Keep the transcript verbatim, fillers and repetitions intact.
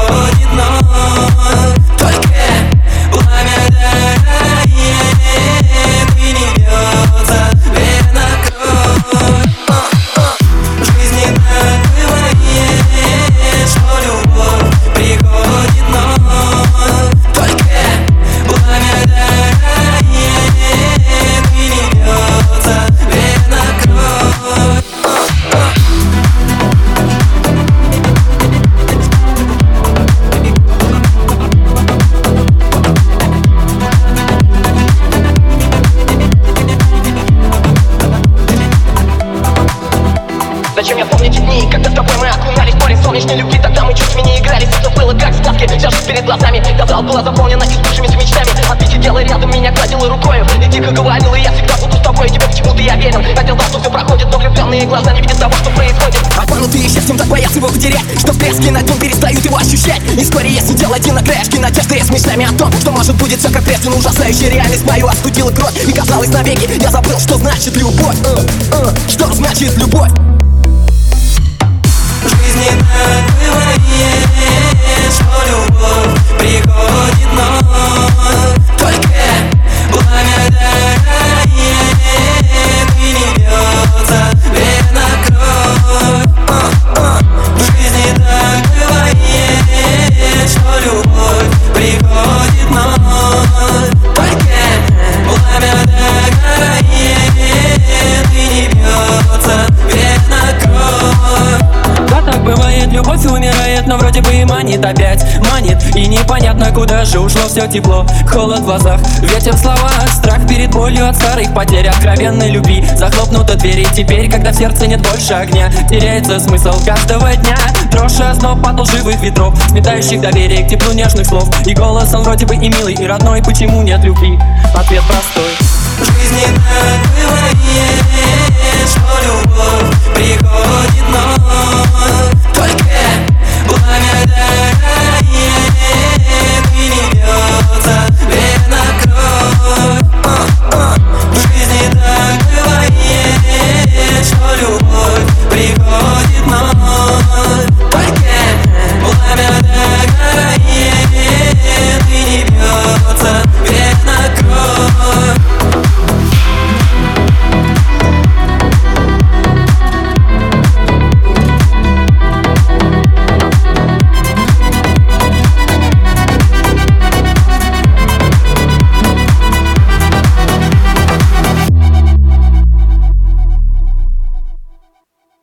приходит ночь. Только пламя дорогое, и не бьется верно кровь. В жизни так бывает, что любовь приходит ночь. Только пламя дорогое, и не бьется верно кровь. Зачем я помню те дни, когда с тобой мы окунались в море солнечной любви? Тогда мы чувствами не играли, все было как в сказке. Вся жизнь перед глазами, казалось, была заполнена избывшимися мечтами. А ты сидела рядом, меня гладила рукою и тихо говорила: я всегда буду с тобой. Тебе почему-то я верен, хотел знать, что все проходит, но влюбленные глаза не видят того, что происходит. Обманутые счастьем так боятся его потерять, что в треске на днем перестают его ощущать. И вскоре я сидел один на краешке надежды с мечтами о том, что может будет все как прежде. Но ужасающая реальность мою остудила кровь, и казалось навеки я забыл, что значит любовь. uh, uh, Что значит любовь? В жизни так бывает, что любовь приходит ночь. Только пламя дорогое, и не бьется верно кровь. В жизни так бывает, что любовь приходит ночь. Только пламя дорогое, и не бьется верно кровь. Да, так бывает, любовь умирает, но вроде бы и манит опять. Манит, и непонятно, куда же ушло все тепло. Холод в глазах, ветер в словах, страх перед болью от старых потерь, откровенной любви. Захлопнуты двери теперь, когда в сердце нет больше огня. Теряется смысл каждого дня, дрожь и озноб от лживых ветров, сметающих доверие к теплу нежных слов. И голос он вроде бы и милый, и родной, почему нет любви? Ответ простой. В жизни так бывает, что